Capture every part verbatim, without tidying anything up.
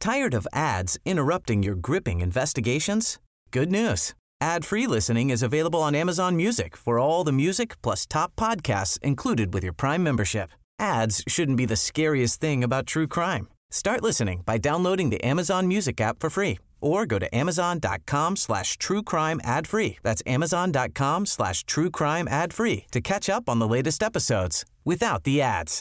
Tired of ads interrupting your gripping investigations? Good news. Ad-free listening is available on Amazon Music for all the music plus top podcasts included with your Prime membership. Ads shouldn't be the scariest thing about true crime. Start listening by downloading the Amazon Music app for free or go to amazon.com slash true crime ad free. That's amazon.com slash true crime ad free to catch up on the latest episodes without the ads.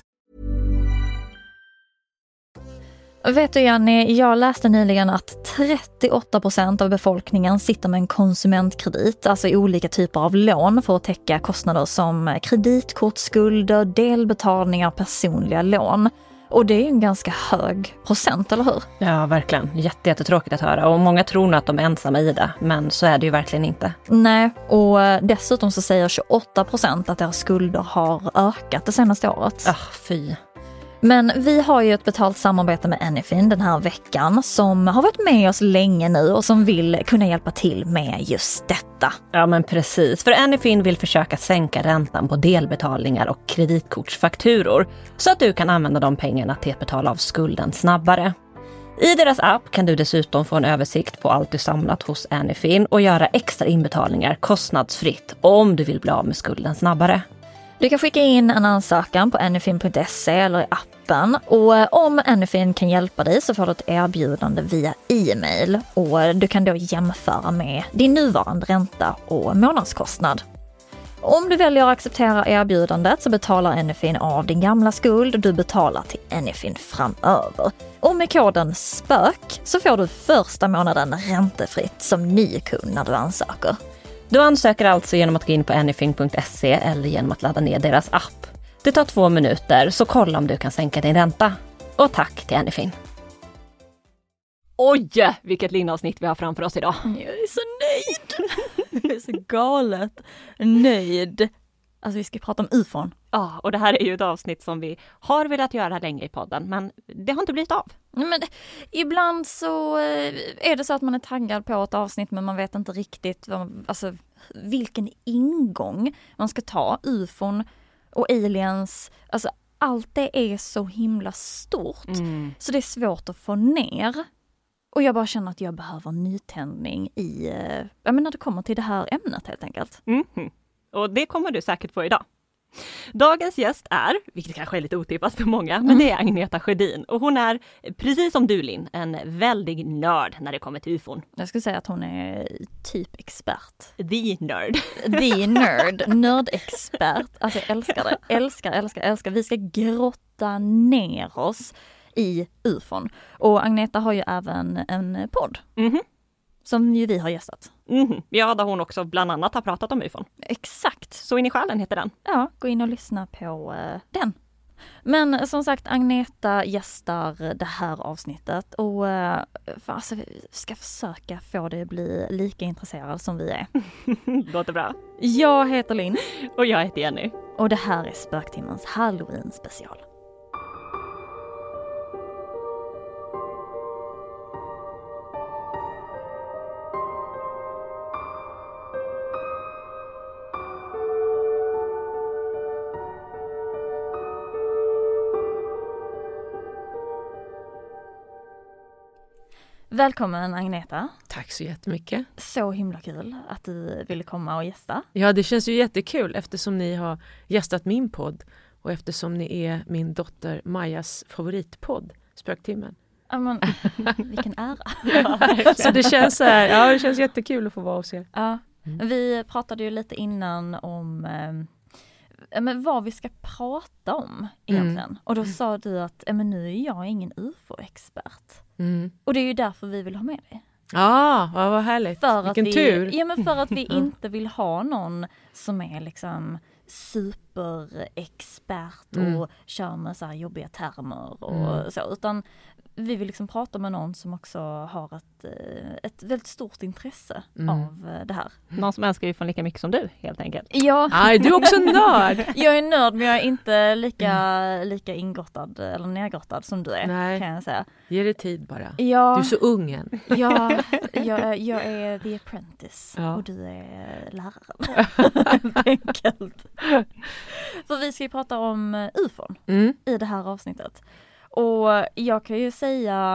Vet du Jenny, jag läste nyligen att trettioåtta procent av befolkningen sitter med en konsumentkredit, alltså olika typer av lån för att täcka kostnader som kreditkortsskulder, delbetalningar, personliga lån. Och det är ju en ganska hög procent, eller hur? Ja, verkligen. Jätte, jättetråkigt att höra. Och många tror nog att de är ensamma i det, men så är det ju verkligen inte. Nej, och dessutom så säger tjugoåtta procent att deras skulder har ökat det senaste året. Ah, fy. Men vi har ju ett betalt samarbete med Anyfin den här veckan som har varit med oss länge nu och som vill kunna hjälpa till med just detta. Ja men precis, för Anyfin vill försöka sänka räntan på delbetalningar och kreditkortsfakturor så att du kan använda de pengarna till att betala av skulden snabbare. I deras app kan du dessutom få en översikt på allt du samlat hos Anyfin och göra extra inbetalningar kostnadsfritt om du vill bli av med skulden snabbare. Du kan skicka in en ansökan på anyfin punkt se eller i appen och om Anyfin kan hjälpa dig så får du ett erbjudande via e-mail och du kan då jämföra med din nuvarande ränta och månadskostnad. Om du väljer att acceptera erbjudandet så betalar Anyfin av din gamla skuld och du betalar till Anyfin framöver. Och med koden SPÖK så får du första månaden räntefritt som ny kund när du ansöker. Du ansöker alltså genom att gå in på anyfin punkt se eller genom att ladda ner deras app. Det tar två minuter, så kolla om du kan sänka din ränta. Och tack till Anyfin. Oj, vilket linnavsnitt vi har framför oss idag. Jag är så nöjd. Jag är så galet nöjd. Alltså vi ska prata om U F O N. Ja, och det här är ju ett avsnitt som vi har velat göra länge i podden, men det har inte blivit av. Men ibland så är det så att man är taggad på ett avsnitt men man vet inte riktigt vad, alltså, vilken ingång man ska ta. U F O N och aliens, alltså allt det är så himla stort mm. så det är svårt att få ner. Och jag bara känner att jag behöver nytändning i, jag menar, när det kommer till det här ämnet helt enkelt. Mm. Och det kommer du säkert få idag. Dagens gäst är, vilket kanske är lite otippat för många, mm. men det är Agneta Sjödin. Och hon är, precis som du Linn, en väldig nörd när det kommer till U F O N. Jag skulle säga att hon är typ expert. The nörd. The nörd. Nördexpert. Alltså jag älskar det. Älskar, älskar, älskar. Vi ska grotta ner oss i U F O N. Och Agneta har ju även en podd. Mhm. Som ju vi har gästat. Mm. Ja, där hon också bland annat har pratat om U F O N. Exakt. Så in i själen heter den. Ja, gå in och lyssna på uh, den. Men som sagt, Agneta gästar det här avsnittet. Och uh, för, alltså, vi ska försöka få det att bli lika intresserad som vi är. Låter bra. Jag heter Linn. Och jag heter Jenny. Och det här är Spöktimmans Halloween special. Välkommen Agneta. Tack så jättemycket. Så himla kul att du ville komma och gästa. Ja, det känns ju jättekul eftersom ni har gästat min podd och eftersom ni är min dotter Majas favoritpodd, Spöktimmen. Ja, men vilken ära. Ja, så det känns så här, ja, det känns jättekul att få vara hos er. Ja, mm. Vi pratade ju lite innan om eh, men vad vi ska prata om egentligen. Mm. Och då sa du att men nu är jag ingen U F O-expert. Mm. Och det är ju därför vi vill ha med dig. Ja, ah, vad härligt. För Vilken vi, tur. Ja, men för att vi inte vill ha någon som är liksom superexpert mm. och kör med så här jobbiga termer och mm. så. Utan vi vill liksom prata med någon som också har ett, ett väldigt stort intresse mm. av det här. Någon som älskar U F O lika mycket som du, helt enkelt. Ja. Aj, du är också nörd. Jag är nörd, men jag är inte lika, mm. lika ingrottad eller nedgrottad som du är. Nej. Kan jag säga. Ge dig tid bara. Ja. Du är så ung än. Ja, jag, jag är the apprentice ja. Och du är läraren. Helt enkelt. För vi ska ju prata om U F O N mm. i det här avsnittet. Och jag kan ju säga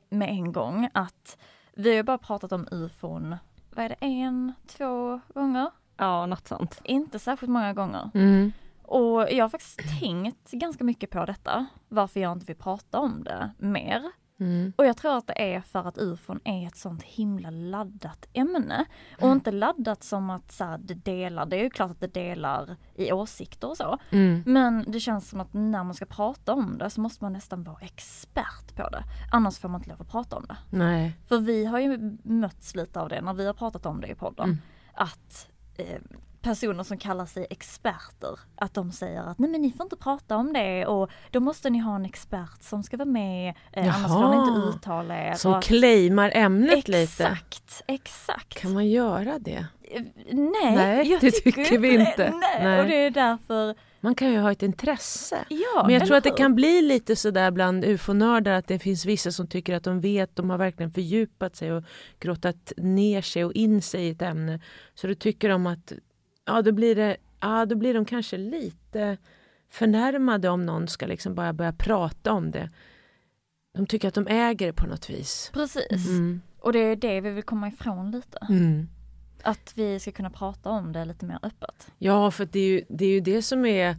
med en gång att vi har bara pratat om U F O, vad är det, en, två gånger? Ja, något sånt. Inte särskilt många gånger. Mm. Och jag har faktiskt tänkt ganska mycket på detta. Varför jag inte vill prata om det mer. Mm. Och jag tror att det är för att U F O är ett sånt himla laddat ämne. Och inte laddat som att så här, det delar, det är ju klart att det delar i åsikter och så. Mm. Men det känns som att när man ska prata om det så måste man nästan vara expert på det. Annars får man inte lov att prata om det. Nej. För vi har ju mötts lite av det när vi har pratat om det i podden. Mm. Att eh, personer som kallar sig experter, att de säger att nej men ni får inte prata om det och då måste ni ha en expert som ska vara med, eh, annars får ni inte uttala er. Som att, claimar ämnet exakt, lite. Exakt, exakt. Kan man göra det? Eh, Nej, Nej, jag det tycker, tycker vi inte. Det. Nej. Nej. Och det är därför... Man kan ju ha ett intresse. Ja, Men jag tror att det hur? kan bli lite sådär bland U F O-nördar att det finns vissa som tycker att de vet, de har verkligen fördjupat sig och grottat ner sig och in sig i ett ämne. Så då tycker de att ja, då blir det, ja, då blir de kanske lite förnärmade om någon ska liksom bara börja prata om det. De tycker att de äger det på något vis. Precis. Mm. Och det är det vi vill komma ifrån lite. Mm. Att vi ska kunna prata om det lite mer öppet. Ja, för det är, ju, det är ju det som är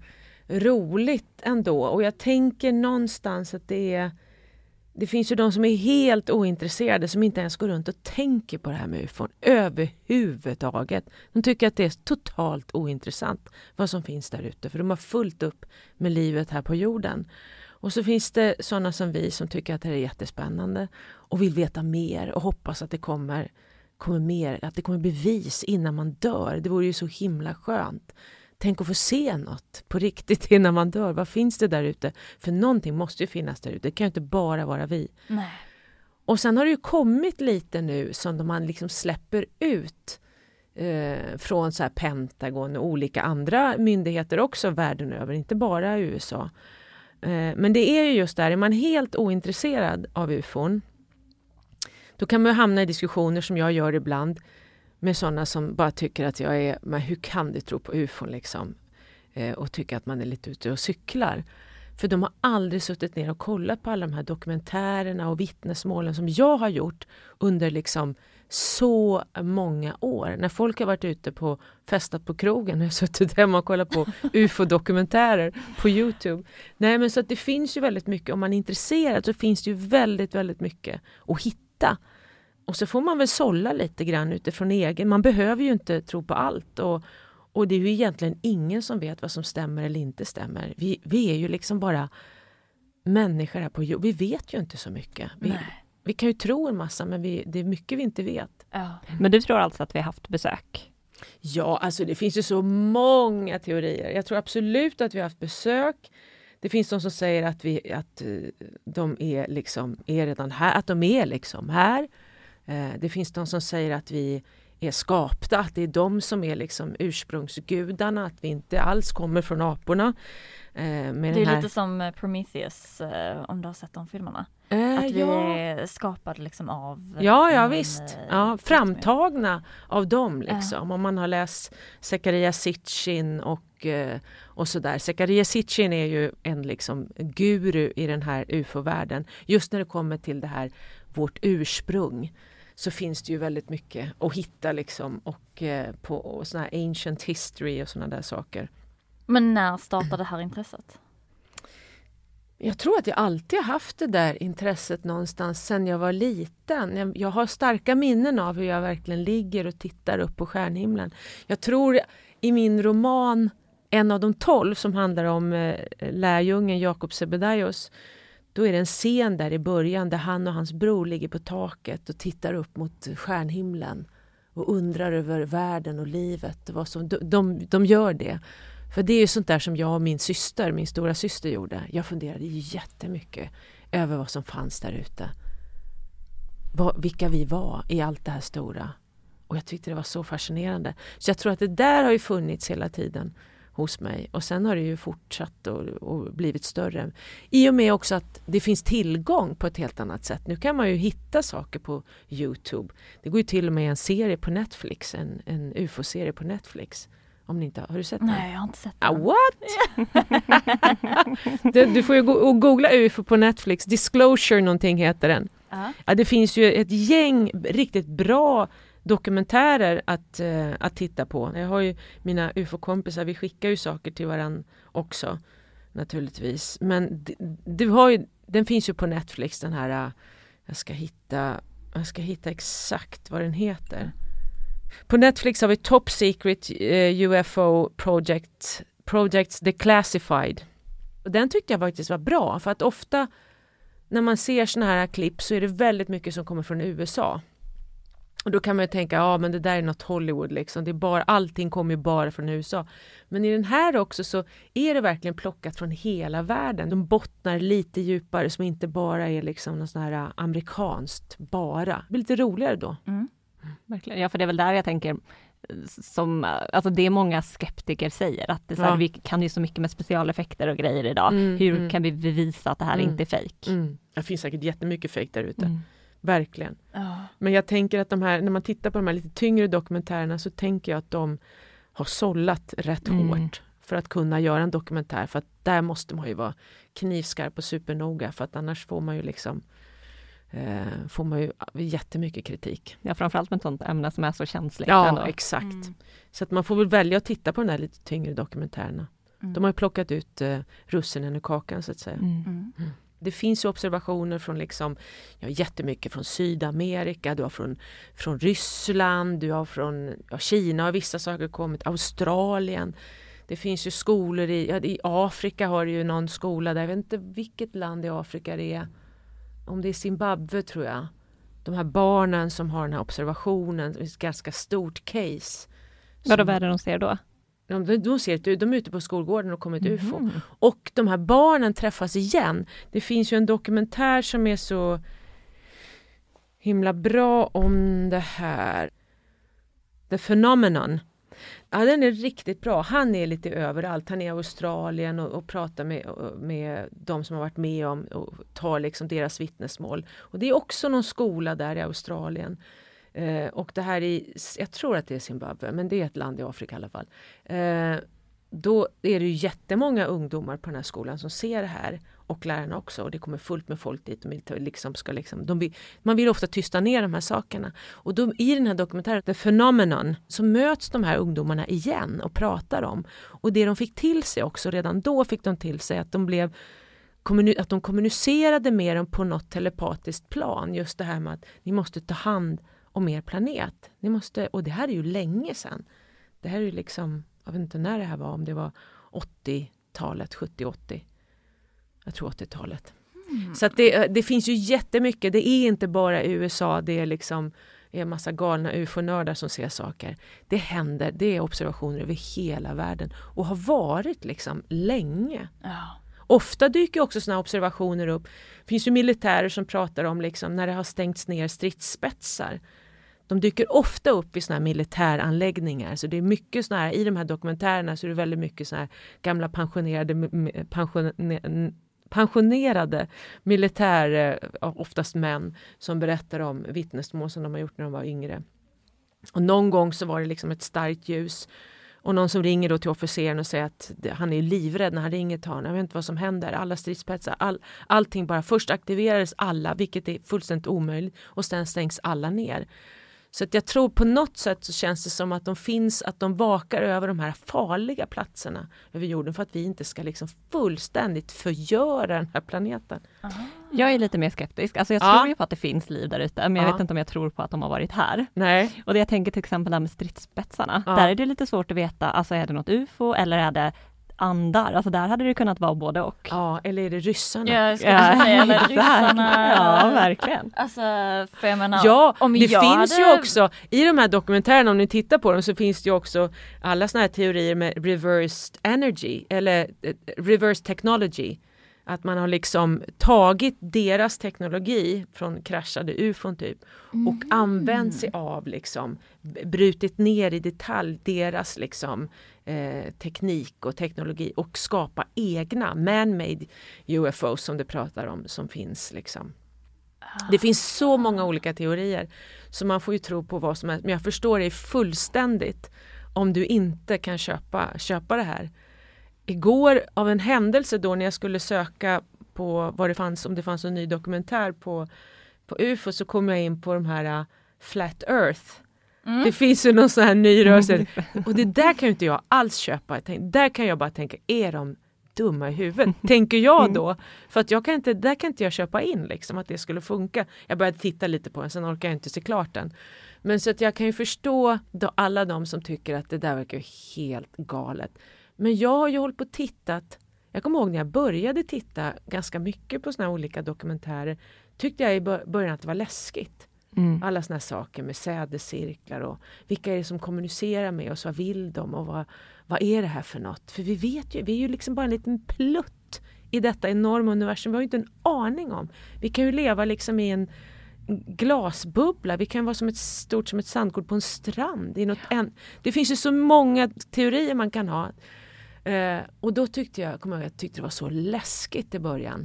roligt ändå. Och jag tänker någonstans att det är... Det finns ju de som är helt ointresserade som inte ens går runt och tänker på det här med U F O överhuvudtaget. De tycker att det är totalt ointressant vad som finns där ute. För de har fullt upp med livet här på jorden. Och så finns det sådana som vi som tycker att det är jättespännande och vill veta mer och hoppas att det kommer, kommer mer, att det kommer bevis innan man dör. Det vore ju så himla skönt. Tänk att få se något på riktigt innan man dör. Vad finns det där ute? För någonting måste ju finnas där ute. Det kan ju inte bara vara vi. Nej. Och sen har det ju kommit lite nu som man liksom släpper ut eh, från så här Pentagon och olika andra myndigheter också världen över. Inte bara U S A. Eh, men det är ju just där, är man helt ointresserad av U F O, då kan man ju hamna i diskussioner som jag gör ibland med sådana som bara tycker att jag är, men hur kan du tro på U F O liksom? Eh, och tycker att man är lite ute och cyklar. För de har aldrig suttit ner och kollat på alla de här dokumentärerna och vittnesmålen som jag har gjort under liksom så många år. När folk har varit ute på festat på krogen och har suttit hemma och kollat på U F O-dokumentärer på YouTube. Nej, men så att det finns ju väldigt mycket, om man är intresserad så finns det ju väldigt, väldigt mycket att hitta. Och så får man väl sålla lite grann utifrån egen. Man behöver ju inte tro på allt. Och, och det är ju egentligen ingen som vet vad som stämmer eller inte stämmer. Vi, vi är ju liksom bara människor här på jorden. Vi vet ju inte så mycket. Vi, vi kan ju tro en massa, men vi, det är mycket vi inte vet. Ja. Men du tror alltså att vi har haft besök? Ja, alltså det finns ju så många teorier. Jag tror absolut att vi har haft besök. Det finns de som säger att, vi, att de är, liksom, är redan här. Att de är liksom här. Det finns de som säger att vi är skapta, att det är de som är liksom ursprungsgudarna, att vi inte alls kommer från aporna. Med det är den här... lite som Prometheus, om du har sett de filmerna. Äh, att vi ja. är skapade liksom av... Ja, ja en, visst. Ja, framtagna av dem liksom. Ja. Om man har läst Zecharia Sitchin och, och sådär. Zecharia Sitchin är ju en liksom guru i den här U F O-världen. Just när det kommer till det här, vårt ursprung, så finns det ju väldigt mycket att hitta liksom, och eh, på och såna här ancient history och såna där saker. Men när startade det här intresset? Jag tror att jag alltid har haft det där intresset någonstans sedan jag var liten. Jag, jag har starka minnen av hur jag verkligen ligger och tittar upp på stjärnhimlen. Jag tror i min roman, en av de tolv som handlar om eh, lärjungen Jakob Zebedaios, då är det en scen där i början där han och hans bror ligger på taket och tittar upp mot stjärnhimlen och undrar över världen och livet. Och vad som, de, de, de gör det. För det är ju sånt där som jag och min syster, min stora syster gjorde. Jag funderade jättemycket över vad som fanns där ute. Vad, vilka vi var i allt det här stora. Och jag tyckte det var så fascinerande. Så jag tror att det där har ju funnits hela tiden hos mig. Och sen har det ju fortsatt och, och blivit större. I och med också att det finns tillgång på ett helt annat sätt. Nu kan man ju hitta saker på YouTube. Det går ju till och med en serie på Netflix, en, en U F O-serie på Netflix. Om ni inte har, har du sett Nej, den? jag har inte sett Ah, den. what? du, du får ju go- googla U F O på Netflix. Disclosure någonting heter den. Ja. Ja, det finns ju ett gäng riktigt bra dokumentärer att, uh, att titta på. Jag har ju mina U F O-kompisar, vi skickar ju saker till varandra också naturligtvis. Men d- du har ju, den finns ju på Netflix, den här, uh, jag ska hitta jag ska hitta exakt vad den heter. På Netflix har vi Top Secret uh, U F O Project, Projects Declassified. Och den tyckte jag faktiskt var bra, för att ofta när man ser såna här klipp så är det väldigt mycket som kommer från U S A. Och då kan man ju tänka, ja men det där är något Hollywood liksom. Det är bara, allting kommer ju bara från U S A. Men i den här också så är det verkligen plockat från hela världen. De bottnar lite djupare som inte bara är liksom något sån här amerikanskt bara. Det blir lite roligare då. Mm. Verkligen. Ja, för det är väl där jag tänker, som, alltså det många skeptiker säger, att det är så här, Ja. vi kan ju så mycket med specialeffekter och grejer idag. Mm, Hur mm. kan vi bevisa att det här Mm. inte är fejk? Mm. Det finns säkert jättemycket fake där ute. Mm. Verkligen. Ja. Men jag tänker att de här, när man tittar på de här lite tyngre dokumentärerna så tänker jag att de har sållat rätt Mm. hårt för att kunna göra en dokumentär. För att där måste man ju vara knivskarp och supernoga, för att annars får man ju liksom eh, får man ju jättemycket kritik. Ja, framförallt med ett sånt ämne som är så känsligt. Ja, ändå. exakt. Mm. Så att man får väl välja att titta på de här lite tyngre dokumentärerna. Mm. De har ju plockat ut eh, russinen ur kakan så att säga. Mm. Mm. Det finns ju observationer från liksom, ja, jättemycket från Sydamerika, du har från, från Ryssland, du har från ja, Kina har vissa saker kommit, Australien. Det finns ju skolor i, ja, i Afrika har du ju någon skola där, jag vet inte vilket land i Afrika det är. Om det är Zimbabwe tror jag. De här barnen som har den här observationen, det är ett ganska stort case. Vadå, Som- vad är det de ser då? De, de, ser ett, de är ute på skolgården och kommer ett U F O. Mhm. Och de här barnen träffas igen. Det finns ju en dokumentär som är så himla bra om det här. The Phenomenon. Ja, den är riktigt bra. Han är lite överallt. Han är i Australien och, och pratar med, med de som har varit med om och tar liksom deras vittnesmål. Och det är också någon skola där i Australien. Eh, och det här i, jag tror att det är Zimbabwe, men det är ett land i Afrika i alla fall. Eh, då är det ju jättemånga ungdomar på den här skolan som ser det här, och lärarna också, och det kommer fullt med folk dit. De liksom ska liksom, de vill, man vill ofta tysta ner de här sakerna. Och då, i den här dokumentären, The Phenomenon, så möts de här ungdomarna igen och pratar om. Och det de fick till sig också, redan då fick de till sig att de blev att de kommunicerade med dem på något telepatiskt plan. Just det här med att ni måste ta hand om er planet. Ni måste, och det här är ju länge sedan. Det här är ju liksom, jag vet inte när det här var, om det var åttiotalet, sjuttio åttio. Jag tror åttiotalet. Mm. Så att det, det finns ju jättemycket. Det är inte bara i U S A, det är liksom är en massa galna U F O-nördar som ser saker. Det händer, det är observationer över hela världen och har varit liksom länge. Ja. Ofta dyker också såna observationer upp. Det finns ju militärer som pratar om liksom när det har stängts ner stridsspetsar. De dyker ofta upp i såna här militäranläggningar. Så det är mycket såna här, i de här dokumentärerna så är det väldigt mycket såna här gamla pensionerade pensionerade, pensionerade militärer, oftast män, som berättar om vittnesmål som de har gjort när de var yngre. Och någon gång så var det liksom ett starkt ljus. Och någon som ringer då till officeren och säger att han är livrädd när han ringer till honom. Jag vet inte vad som händer. Alla stridsspetsar, all, allting bara. Först aktiverades alla, vilket är fullständigt omöjligt. Och sen stängs alla ner. Så att jag tror på något sätt så känns det som att de finns, att de vakar över de här farliga platserna över jorden för att vi inte ska liksom fullständigt förgöra den här planeten. Aha. Jag är lite mer skeptisk. Alltså jag Ja. tror ju på att det finns liv där ute, men jag Ja. vet inte om jag tror på att de har varit här. Nej. Och det jag tänker till exempel där med stridsspetsarna, Ja. där är det lite svårt att veta, alltså är det något U F O eller är det andar? Alltså där hade det kunnat vara både och. Ja, eller är det ryssarna? Jag ska ja. säga eller ryssarna. Ja, verkligen. Alltså, för jag menar, Ja, om det jag finns hade... ju också, i de här dokumentärerna, om ni tittar på dem, så finns det ju också alla såna här teorier med reversed energy, eller eh, reverse technology. Att man har liksom tagit deras teknologi från kraschade U F O typ och Mm. använt sig av liksom, brutit ner i detalj deras liksom eh, teknik och teknologi och skapa egna man-made U F Os som det pratar om, som finns liksom. Det finns så många olika teorier så man får ju tro på vad som är, men jag förstår det fullständigt om du inte kan köpa, köpa det här. Igår av en händelse då när jag skulle söka på vad det fanns, om det fanns en ny dokumentär på, på U F O, så kom jag in på de här uh, Flat Earth. Mm. Det finns ju någon sån här ny rörelse. Och det där kan ju inte jag alls köpa. Jag tänk, där kan jag bara tänka, är de dumma i huvudet? Tänker jag då. För att jag kan inte, där kan inte jag köpa in liksom, att det skulle funka. Jag började titta lite på den, sen orkar jag inte se klart den. Men så att jag kan ju förstå då alla de som tycker att det där verkar helt galet. Men jag har ju hållit på och tittat. Jag kommer ihåg när jag började titta ganska mycket på såna här olika dokumentärer. Tyckte jag i början att det var läskigt. Mm. Alla såna här saker med sädescirklar och vilka är det som kommunicerar med oss, vad vill de och vad, vad är det här för något? För vi vet ju, vi är ju liksom bara en liten plutt i detta enorma universum. Vi har ju inte en aning om. Vi kan ju leva liksom i en glasbubbla. Vi kan vara som ett stort som ett sandkorn på en strand. I något en, det finns ju så många teorier man kan ha. Uh, och då tyckte jag, kommer jag, jag tyckte det var så läskigt i början.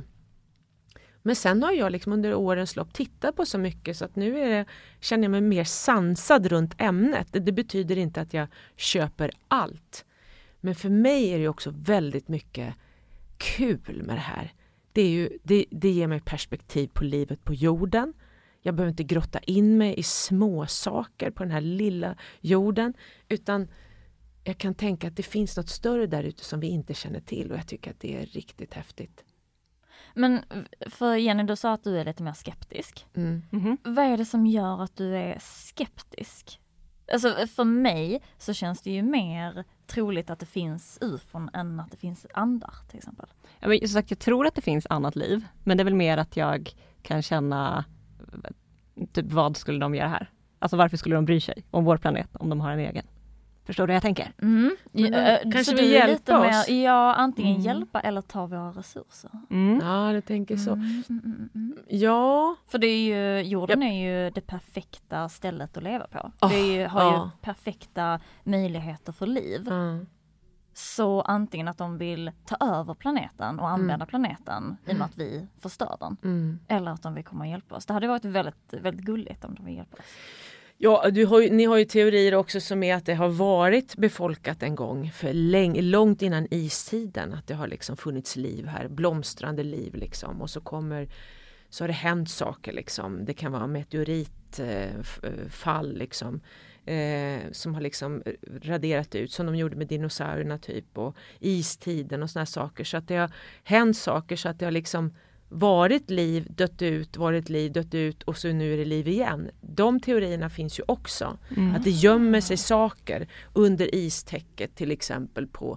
Men sen har jag liksom under årens lopp tittat på så mycket så att nu är det, känner jag mig mer sansad runt ämnet. Det, det betyder inte att jag köper allt. Men för mig är det också väldigt mycket kul med det här. Det, är ju, det, det ger mig perspektiv på livet på jorden. Jag behöver inte grotta in mig i små saker på den här lilla jorden. Utan jag kan tänka att det finns något större där ute som vi inte känner till. Och jag tycker att det är riktigt häftigt. Men för Jenny, du sa att du är lite mer skeptisk. Mm. Mm-hmm. Vad är det som gör att du är skeptisk? Alltså för mig så känns det ju mer troligt att det finns U F O än att det finns andar till exempel. Ja, men, sagt, jag tror att det finns annat liv. Men det är väl mer att jag kan känna typ, vad skulle de göra här? Alltså varför skulle de bry sig om vår planet om de har en egen? Förstår du vad jag tänker? Mm. Ja, kanske vi hjälper oss? Mer, ja, antingen mm. hjälpa eller ta våra resurser. Mm. Ja, det tänker så. Mm, mm, mm, mm. Ja. För det är ju, jorden ja. är ju det perfekta stället att leva på. Oh, det är ju, har oh. ju perfekta möjligheter för liv. Mm. Så antingen att de vill ta över planeten och använda mm. planeten i och med att vi förstör den. Mm. Eller att de vill komma och hjälpa oss. Det hade varit väldigt, väldigt gulligt om de vill hjälpa oss. Ja, du har ju, ni har ju teorier också som är att det har varit befolkat en gång för läng- långt innan istiden. Att det har liksom funnits liv här, blomstrande liv liksom. Och så kommer, så har det hänt saker liksom. Det kan vara meteoritfall eh, liksom. Eh, som har liksom raderat ut som de gjorde med dinosaurierna typ. Och istiden och såna här saker. Så att det har hänt saker så att det har liksom varit liv, dött ut, varit liv, dött ut och så nu är det liv igen. De teorierna finns ju också. Mm. Att det gömmer sig saker under istäcket till exempel på,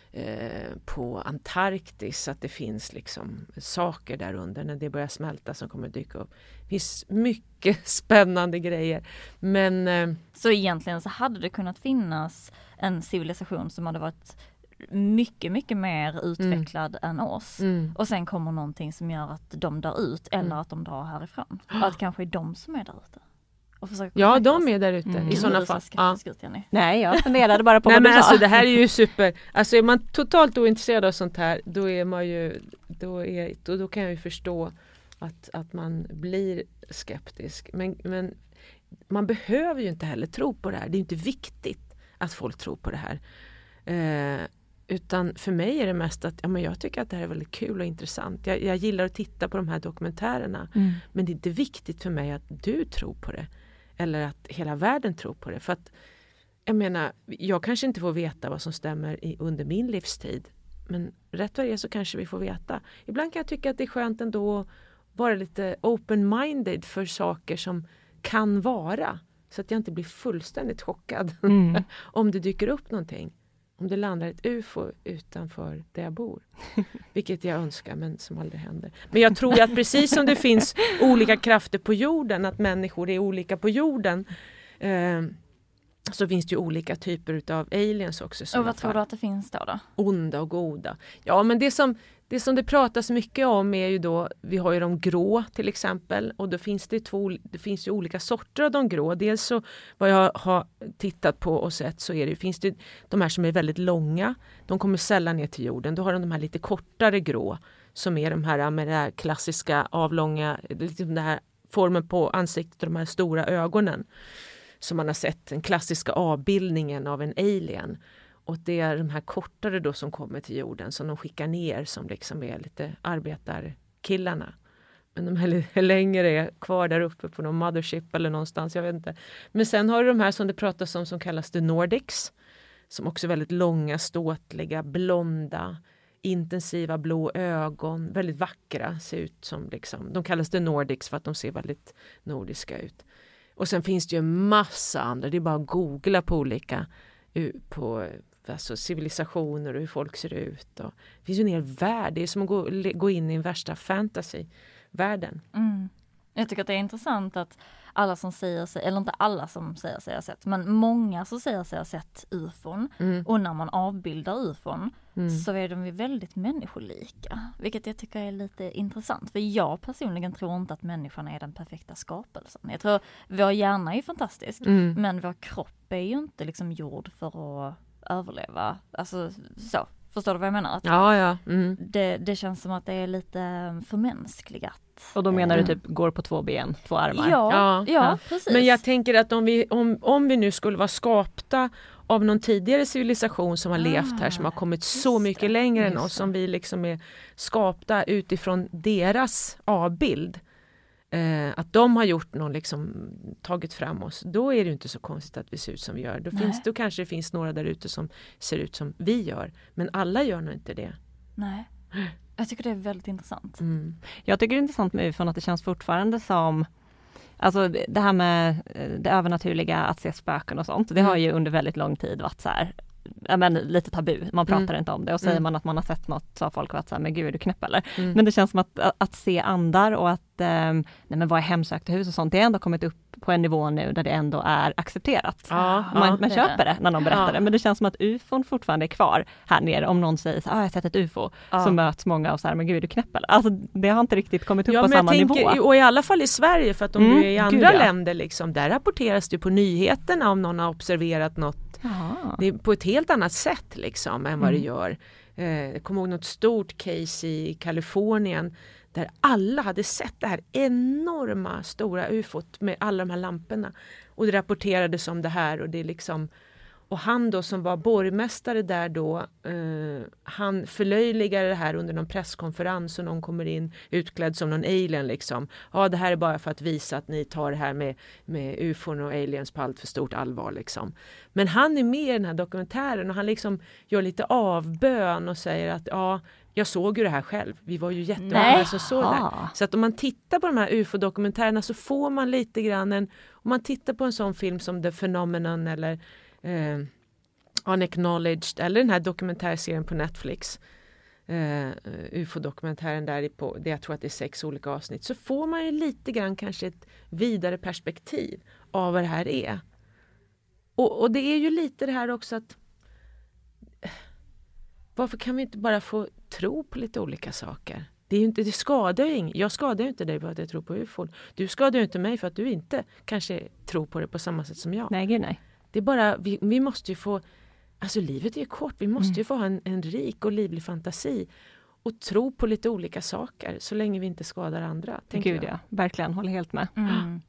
eh, på Antarktis. Att det finns liksom saker där under när det börjar smälta som kommer dyka upp. Det finns mycket spännande grejer. Men, eh, så egentligen så hade det kunnat finnas en civilisation som hade varit mycket, mycket mer utvecklad mm. än oss. Mm. Och sen kommer någonting som gör att de dör ut eller mm. att de drar härifrån. Och att kanske är de som är där ute. Och ja, de är där ute mm. i sådana fall. Ja. Ut, Nej, jag funderade bara på Nej, vad men du alltså, sa. det här är ju super. Alltså är man totalt ointresserad av sånt här, då är man ju då, är, då, då kan jag ju förstå att, att man blir skeptisk. Men, men man behöver ju inte heller tro på det här. Det är inte viktigt att folk tror på det här. Eh, Utan för mig är det mest att ja, men jag tycker att det här är väldigt kul och intressant. Jag, jag gillar att titta på de här dokumentärerna. Mm. Men det är inte viktigt för mig att du tror på det. Eller att hela världen tror på det. För att jag menar, jag kanske inte får veta vad som stämmer i, under min livstid. Men rätt vad det är så kanske vi får veta. Ibland kan jag tycka att det är skönt ändå att vara lite open-minded för saker som kan vara. Så att jag inte blir fullständigt chockad mm. om det dyker upp någonting. Om det landar ett U F O utanför där jag bor. Vilket jag önskar men som aldrig händer. Men jag tror att precis som det finns olika krafter på jorden. Att människor är olika på jorden. Eh, så finns det ju olika typer av aliens också. Och vad tror du att det finns då då? Onda och goda. Ja men det som, det som det pratas mycket om är ju då. Vi har ju de grå till exempel. Och då finns det två, det finns ju olika sorter av de grå. Dels så vad jag har tittat på och sett så är det, finns det de här som är väldigt långa. De kommer sällan ner till jorden. Då har de de här lite kortare grå. Som är de här med det här klassiska avlånga. Liksom den här formen på ansiktet och de här stora ögonen. som man har sett, den klassiska avbildningen av en alien. Och det är de här kortare då som kommer till jorden som de skickar ner som liksom är lite arbetarkillarna. Men de här längre är kvar där uppe på någon mothership eller någonstans, jag vet inte. Men sen har du de här som det pratas om som kallas the Nordics. Som också är väldigt långa, ståtliga, blonda, intensiva blå ögon. Väldigt vackra, ser ut som liksom, de kallas the Nordics för att de ser väldigt nordiska ut. Och sen finns det ju en massa andra, det är bara att googla på olika, på alltså civilisationer och hur folk ser ut. Och det finns ju en hel värld, det är som att gå, gå in i en värsta fantasy-världen. Mm. Jag tycker att det är intressant att alla som säger sig, eller inte alla som säger sig ha sett, men många som säger sig ha sett ufon. Mm. Och när man avbildar ufon mm. så är de ju väldigt människolika. Vilket jag tycker är lite intressant. För jag personligen tror inte att människan är den perfekta skapelsen. Jag tror vår hjärna är fantastisk, mm. men vår kropp är ju inte liksom gjord för att överleva. Alltså så. Förstår du vad jag menar? Att ja, ja. Mm. Det, det känns som att det är lite förmänskligat. Och då menar du typ går på två ben, två armar? Ja, ja, ja, precis. Men jag tänker att om vi, om, om vi nu skulle vara skapta av någon tidigare civilisation som har ah, levt här, som har kommit så mycket det, längre än oss, som vi liksom är skapta utifrån deras avbild. Eh, att de har gjort någon liksom, tagit fram oss, då är det inte så konstigt att vi ser ut som vi gör. Då, finns, då kanske det finns några där ute som ser ut som vi gör, men alla gör nog inte det. Nej, jag tycker det är väldigt intressant. Mm. Jag tycker det är intressant med ufon att det känns fortfarande som, alltså det här med det övernaturliga, att se spöken och sånt, det mm. har ju under väldigt lång tid varit så här, ja, men lite tabu, man pratar mm. inte om det, och säger mm. man att man har sett något så har folk varit så här, men gud är du knäpp eller? Mm. Men det känns som att, att, att se andar och att eh, nej men vad är hemsökta hus och sånt, det är ändå kommit upp på en nivå nu där det ändå är accepterat. Ja, man, ja, man det köper det när någon berättar ja. det, men det känns som att ufon fortfarande är kvar här nere. Om någon säger så ah, jag har sett ett ufo, ja. så möts många av så här, men gud är du knäpp eller? Alltså det har inte riktigt kommit upp ja, på samma tänker, nivå. Och i alla fall i Sverige, för att om mm, du är i andra gud, ja. länder liksom, där rapporteras det på nyheterna om någon har observerat något. Det är på ett helt annat sätt liksom än vad mm. det gör. Eh, jag kommer ihåg något stort case i Kalifornien där alla hade sett det här enorma stora ufot med alla de här lamporna. Och det rapporterades om det här och det är liksom, och han då som var borgmästare där då, eh, han förlöjligade det här under någon presskonferens och någon kommer in utklädd som någon alien liksom. Ja, det här är bara för att visa att ni tar det här med, med ufon och aliens på allt för stort allvar liksom. Men han är med i den här dokumentären och han liksom gör lite avbön och säger att ja, jag såg ju det här själv. Vi var ju jättemånga som såg det. Så att om man tittar på de här U F O-dokumentärerna så får man lite grann en, om man tittar på en sån film som The Phenomenon eller eh, Unacknowledged eller den här dokumentärserien på Netflix, eh, U F O-dokumentären där på, det jag tror att det är sex olika avsnitt, så får man ju lite grann kanske ett vidare perspektiv av vad det här är. Och, och det är ju lite det här också att varför kan vi inte bara få tro på lite olika saker? Det är ju inte, det skadar ju inget. Jag skadar ju inte dig för att jag tror på U F O. Du skadar ju inte mig för att du inte kanske tror på det på samma sätt som jag. Nej, gud nej. Det är bara, vi, vi måste ju få, alltså livet är ju kort. Vi måste mm. ju få ha en, en rik och livlig fantasi. Och tro på lite olika saker så länge vi inte skadar andra. Gud jag. ja, verkligen. Håller helt med. Mm.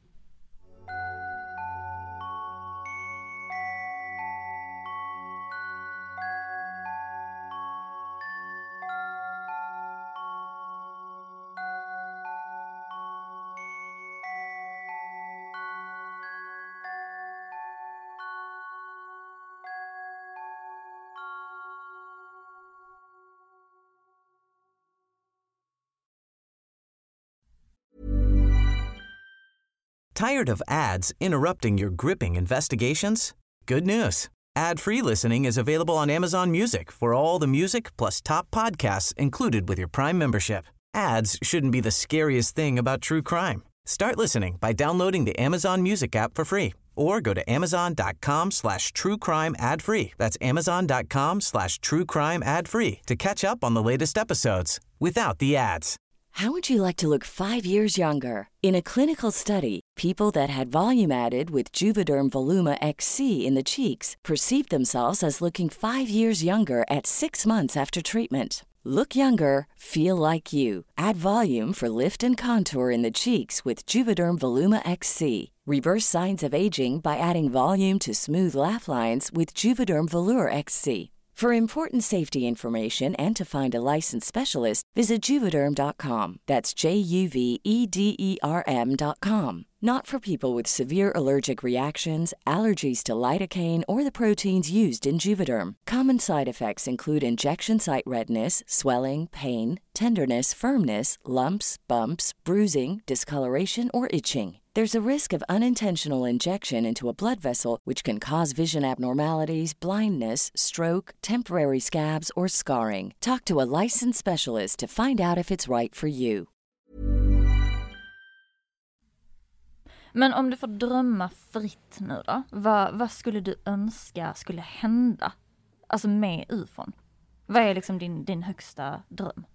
Tired of ads interrupting your gripping investigations? Good news. Ad-free listening is available on Amazon Music for all the music plus top podcasts included with your Prime membership. Ads shouldn't be the scariest thing about true crime. Start listening by downloading the Amazon Music app for free or go to amazon.com slash true crime ad free. That's amazon.com slash true crime ad free to catch up on the latest episodes without the ads. How would you like to look five years younger? In a clinical study, people that had volume added with Juvederm Voluma X C in the cheeks perceived themselves as looking five years younger at six months after treatment. Look younger, feel like you. Add volume for lift and contour in the cheeks with Juvederm Voluma X C. Reverse signs of aging by adding volume to smooth laugh lines with Juvederm Volure X C. For important safety information and to find a licensed specialist, visit juvederm dot com. That's J U V E D E R M dot com. Not for people with severe allergic reactions, allergies to lidocaine, or the proteins used in Juvederm. Common side effects include injection site redness, swelling, pain, tenderness, firmness, lumps, bumps, bruising, discoloration, or itching. There's a risk of unintentional injection into a blood vessel, which can cause vision abnormalities, blindness, stroke, temporary scabs, or scarring. Talk to a licensed specialist to find out if it's right for you. Men om du får drömma fritt nu då, vad, vad skulle du önska skulle hända? Alltså med U F O N. Vad är liksom din, din högsta dröm?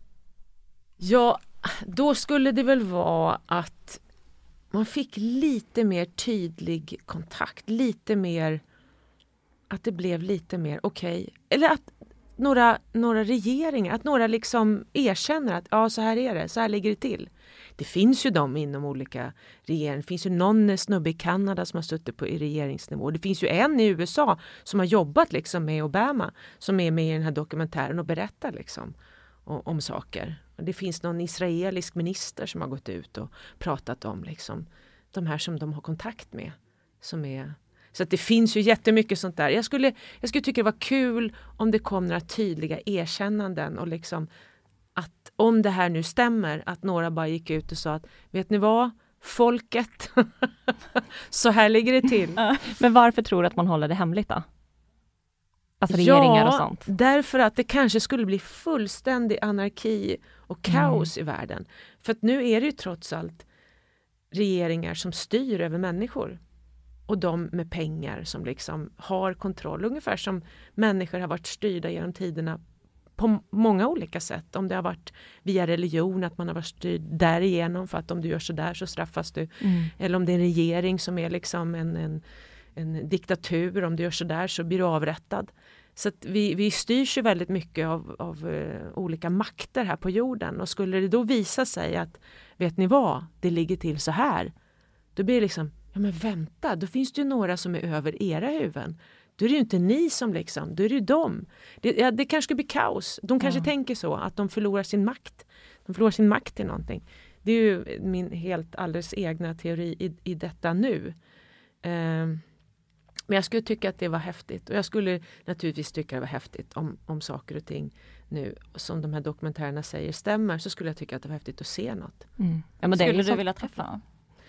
Ja, då skulle det väl vara att man fick lite mer tydlig kontakt, lite mer, att det blev lite mer okej. Okay. Eller att några, några regeringar, att några liksom erkänner att ja, så här är det, så här ligger det till. Det finns ju de inom olika regeringar. Det finns ju någon snubbe i Kanada som har suttit på i regeringsnivå. Det finns ju en i U S A som har jobbat liksom med Obama, som är med i den här dokumentären och berättar liksom om, om saker. Och det finns någon israelisk minister som har gått ut och pratat om liksom de här som de har kontakt med. Som är, så att det finns ju jättemycket sånt där. Jag skulle, jag skulle tycka det var kul om det kom några tydliga erkännanden och liksom att om det här nu stämmer, att några bara gick ut och sa att vet ni vad, folket, så här ligger det till. Men varför tror du att man håller det hemligt då? Alltså regeringar ja, och sånt. Därför att det kanske skulle bli fullständig anarki och kaos mm. i världen. För att nu är det ju trots allt regeringar som styr över människor. Och de med pengar som liksom har kontroll. Ungefär som människor har varit styrda genom tiderna på många olika sätt. Om det har varit via religion, att man har varit styrd därigenom för att om du gör så där så straffas du. Mm. Eller om det är en regering som är liksom en, en, en diktatur. Om du gör så där så blir du avrättad. Så att vi, vi styrs ju väldigt mycket av, av uh, olika makter här på jorden. Och skulle det då visa sig att, vet ni vad, det ligger till så här. Då blir det liksom, ja men vänta, då finns det ju några som är över era huvuden. Då är det ju inte ni som liksom, då är det ju dem. Det, ja, det kanske blir kaos. De kanske ja. tänker så, att de förlorar sin makt. De förlorar sin makt till någonting. Det är ju min helt alldeles egna teori i, i detta nu. Um, men jag skulle tycka att det var häftigt. Och jag skulle naturligtvis tycka det var häftigt om, om saker och ting nu, som de här dokumentärerna säger, stämmer. Så skulle jag tycka att det var häftigt att se något. Mm. Ja, men skulle du vilja träffa?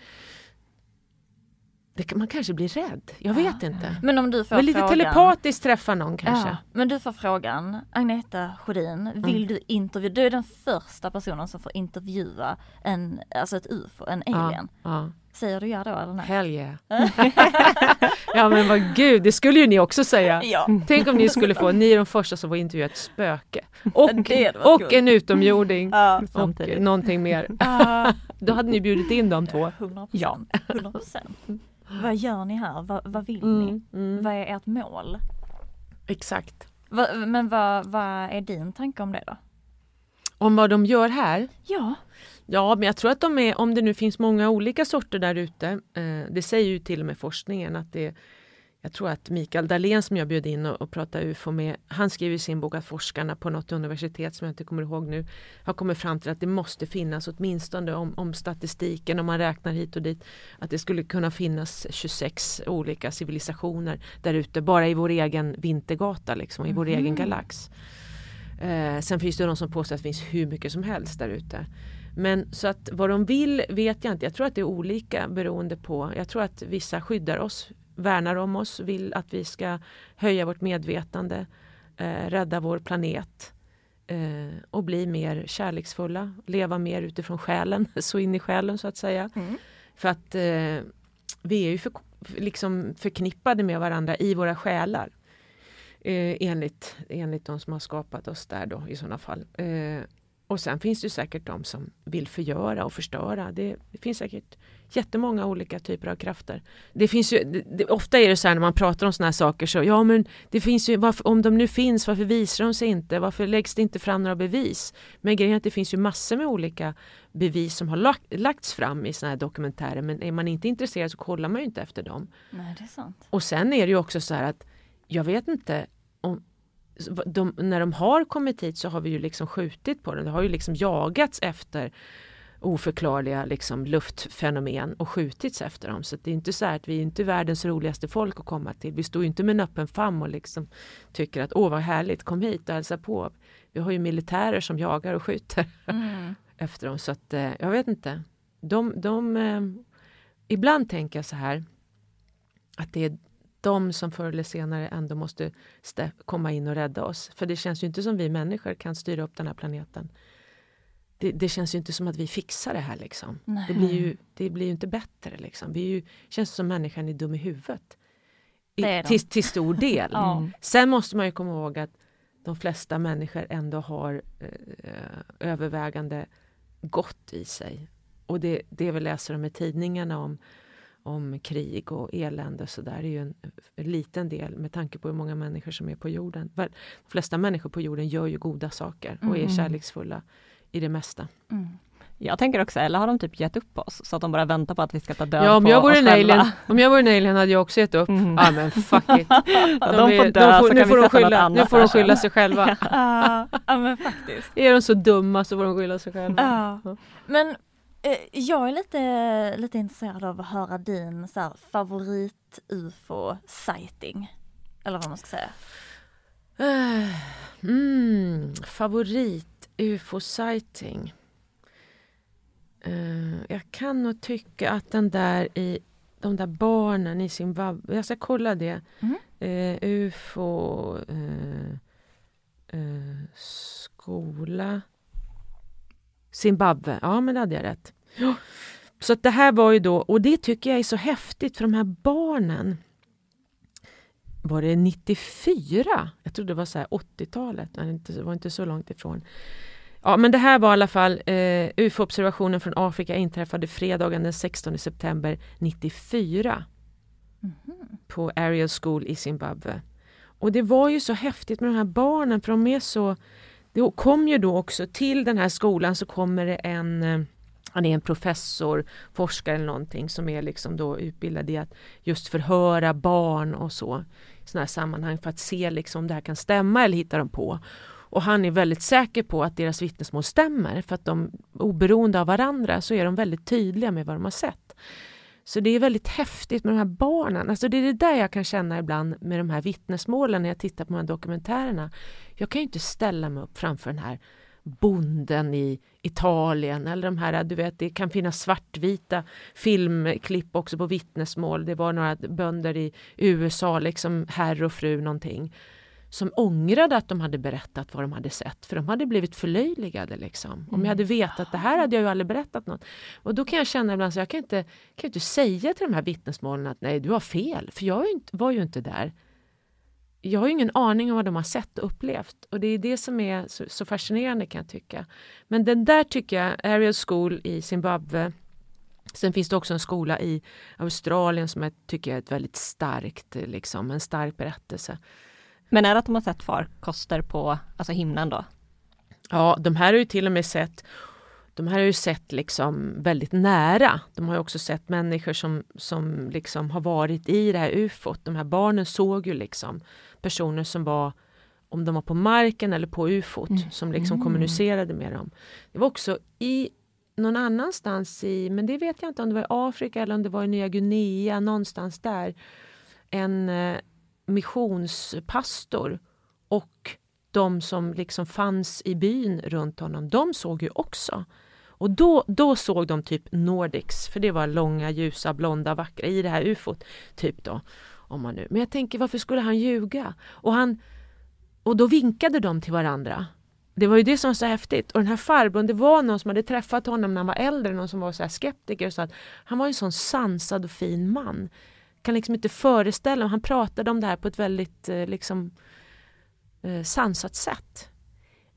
Det kan, man kanske blir rädd. Jag vet ja. inte. Men om du får men lite frågan, telepatiskt träffa någon kanske. Ja, men du får frågan, Agneta Sjödin, vill mm. du intervjua? Du är den första personen som får intervjua en, alltså ett U F O, en alien. Ja, ja. Säger du ja då eller nej? Hell yeah. Ja men vad gud, det skulle ju ni också säga. Ja. Tänk om ni skulle få, ni är de första som får intervjua ett spöke. Och, och en utomjording. Ja, och någonting mer. Då hade ni bjudit in de två. hundra procent. Ja. hundra procent. Vad gör ni här? Vad, vad vill mm, ni? Mm. Vad är ert mål? Exakt. Va, men vad, vad är din tanke om det då? Om vad de gör här? Ja. Ja, men jag tror att de är, om det nu finns många olika sorter där ute, eh, det säger ju till och med forskningen att det, jag tror att Mikael Dahlén som jag bjöd in och, och pratade U F O med, han skriver i sin bok att forskarna på något universitet som jag inte kommer ihåg nu har kommit fram till att det måste finnas åtminstone om, om statistiken, om man räknar hit och dit, att det skulle kunna finnas tjugosex olika civilisationer där ute, bara i vår egen vintergata liksom, i vår mm. egen galax. Eh, sen finns det de som påstår att det finns hur mycket som helst där ute. Men så att vad de vill vet jag inte. Jag tror att det är olika beroende på. Jag tror att vissa skyddar oss, värnar om oss, vill att vi ska höja vårt medvetande, eh, rädda vår planet eh, och bli mer kärleksfulla, leva mer utifrån själen, så in i själen så att säga. Mm. För att eh, vi är ju för, liksom förknippade med varandra i våra själar. Eh, enligt, enligt de som har skapat oss där då i sådana fall. Eh, Och sen finns det säkert de som vill förgöra och förstöra. Det, det finns säkert jättemånga olika typer av krafter. Det finns ju, det, det, ofta är det så här när man pratar om såna här saker så ja men det finns ju, varför, om de nu finns, varför visar de sig inte? Varför läggs det inte fram några bevis? Men grejen är att det finns ju massor med olika bevis som har lagt, lagts fram i såna här dokumentärer, men är man inte intresserad så kollar man ju inte efter dem. Nej, det är sant. Och sen är det ju också så här att jag vet inte om De, när de har kommit hit så har vi ju liksom skjutit på dem. Det har ju liksom jagats efter oförklarliga liksom luftfenomen och skjutits efter dem. Så det är inte så här att vi är inte världens roligaste folk att komma till. Vi står ju inte med en öppen famn och liksom tycker att åh vad härligt, kom hit och hälsa på. Vi har ju militärer som jagar och skjuter mm. efter dem. Så att eh, jag vet inte. De, de, eh, ibland tänker jag så här att det är de som förr eller senare ändå måste stä- komma in och rädda oss. För det känns ju inte som vi människor kan styra upp den här planeten. Det, det känns ju inte som att vi fixar det här liksom. Det blir ju, det blir ju inte bättre liksom. Vi är ju, känns som människan är dum i huvudet. I, till, till stor del. mm. Sen måste man ju komma ihåg att de flesta människor ändå har eh, övervägande gott i sig. Och det, det vi läser om i tidningarna om om krig och elände så där är ju en, en liten del med tanke på hur många människor som är på jorden. De flesta människor på jorden gör ju goda saker och är mm. kärleksfulla i det mesta. Mm. Jag tänker också, eller har de typ gett upp oss så att de bara väntar på att vi ska ta död ja, om på jag vore oss en själva? Alien, om jag vore en alien hade jag också gett upp. Mm. Ja men fuck it. De, de får dö, de får, så nu, kan får vi de skylla, nu nu får de skylla sig själva. Ja, ja men faktiskt. Är de så dumma så får de skylla sig själva. Ja. Ja. Men jag är lite, lite intresserad av att höra din så här, favorit-U F O-sighting. Eller vad man ska säga. Mm, favorit-U F O-sighting. Uh, jag kan nog tycka att den där i de där barnen i Zimbabwe, jag ska kolla det. Mm. Uh, U F O uh, uh, skola Zimbabwe, ja men det hade jag rätt. Ja. Så att det här var ju då, och det tycker jag är så häftigt för de här barnen. Var det nittiofyra? Jag trodde det var så här åttiotalet, det var inte så långt ifrån. Ja men det här var i alla fall eh, U F O-observationen från Afrika inträffade fredagen den sextonde september nittiofyra mm-hmm. på Ariel School i Zimbabwe. Och det var ju så häftigt med de här barnen för de är så. Det kom ju då också till den här skolan så kommer det en, han är en professor, forskare eller någonting som är liksom då utbildad i att just förhöra barn och så i sådana här sammanhang för att se liksom om det här kan stämma eller hitta dem på. Och han är väldigt säker på att deras vittnesmål stämmer för att de oberoende av varandra så är de väldigt tydliga med vad de har sett. Så det är väldigt häftigt med de här barnen. Alltså det är det där jag kan känna ibland med de här vittnesmålen när jag tittar på de här dokumentärerna. Jag kan ju inte ställa mig upp framför den här bonden i Italien eller de här, du vet, det kan finnas svartvita filmklipp också på vittnesmål. Det var några bönder i U S A, liksom herr och fru någonting, som ångrade att de hade berättat vad de hade sett. För de hade blivit förlöjligade liksom. Mm. Om jag hade vetat det här hade jag ju aldrig berättat något. Och då kan jag känna ibland så jag kan inte, kan inte säga till de här vittnesmålen att nej du har fel. För jag var ju inte där. Jag har ju ingen aning om vad de har sett och upplevt. Och det är det som är så, så fascinerande kan jag tycka. Men den där tycker jag, Ariel School i Zimbabwe. Sen finns det också en skola i Australien som jag tycker är ett väldigt starkt, liksom, en stark berättelse. Men är det att de har sett farkoster på alltså himlen då? Ja, de här har ju till och med sett, de här har ju sett liksom väldigt nära. De har ju också sett människor som, som liksom har varit i det här U F O. De här barnen såg ju liksom personer som var, om de var på marken eller på U F O, mm. som liksom mm. kommunicerade med dem. Det var också i någon annanstans i, men det vet jag inte om det var i Afrika eller om det var i Nya Guinea, någonstans där, en eh, missionspastor och de som liksom fanns i byn runt honom, de såg ju också. Och då, då såg de typ Nordics, för det var långa, ljusa, blonda, vackra i det här U F O typ då. Om man nu. Men jag tänker, varför skulle han ljuga? Och, han, och då vinkade de till varandra. Det var ju det som var så häftigt. Och den här farbrorn, det var någon som hade träffat honom när han var äldre, någon som var så här skeptiker och så att han var en sån sansad och fin man. Kan liksom inte föreställa, han pratade om det här på ett väldigt eh, liksom eh, sansat sätt.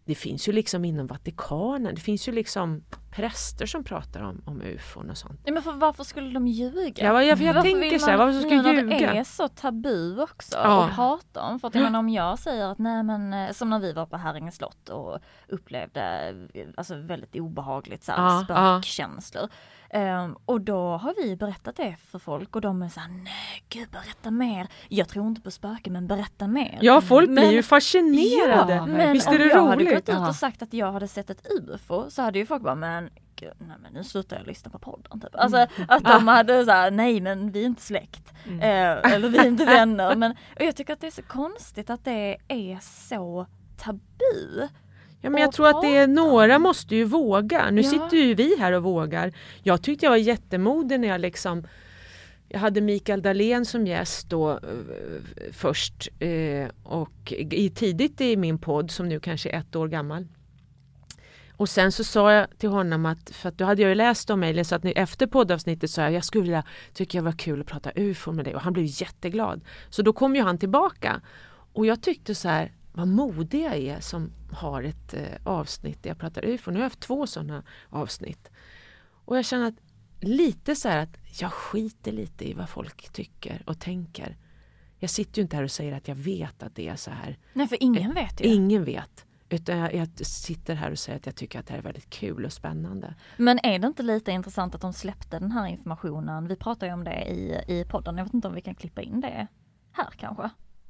det finns ju liksom inom Vatikanen, det finns ju liksom präster som pratar om, om U F O och sånt. Ja, men för varför skulle de ljuga? Ja, jag, jag varför tänker så här, varför ska jag ljuga? Det är så tabu också ja. att prata om. För att jag menar, om jag säger att nej men, som när vi var på Häringe slott och upplevde alltså väldigt obehagligt så här, ja, spökkänslor. Ja. Um, och då har vi berättat det för folk och de är så här, nej gud berätta mer. Jag tror inte på spöken men berätta mer. Ja, folk blir men, ju fascinerade. Ja, men visst är om det jag roligt? hade gått ut Ja. och sagt att jag hade sett ett U F O så hade ju folk bara, men gud, nej men nu slutar jag lyssna på podden typ. Alltså att de hade så här, nej men vi är inte släkt. Mm. Eh, eller vi är inte vänner. Men, och jag tycker att det är så konstigt att det är så tabu. Ja, men jag tror att det är några måste ju våga. Nu ja. sitter ju vi här och vågar. Jag tyckte jag var jättemodig när jag liksom... Jag hade Mikael Dahlén som gäst då uh, först. Uh, och i, tidigt i min podd som nu kanske är ett år gammal. Och sen så sa jag till honom att, för att då hade jag ju läst om mejlen så att nu, efter poddavsnittet sa jag jag skulle vilja, tycker jag var kul att prata U F O med dig. Och han blev jätteglad. Så då kom ju han tillbaka. Och jag tyckte så här, vad modig jag är som har ett eh, avsnitt där jag pratar U F O. Nu har jag haft två sådana avsnitt. Och jag känner att lite så här att jag skiter lite i vad folk tycker och tänker. Jag sitter ju inte här och säger att jag vet att det är så här. Nej, för ingen vet ju. Ingen vet. Utan jag, jag sitter här och säger att jag tycker att det här är väldigt kul och spännande. Men är det inte lite intressant att de släppte den här informationen? Vi pratar ju om det i, i podden. Jag vet inte om vi kan klippa in det här kanske.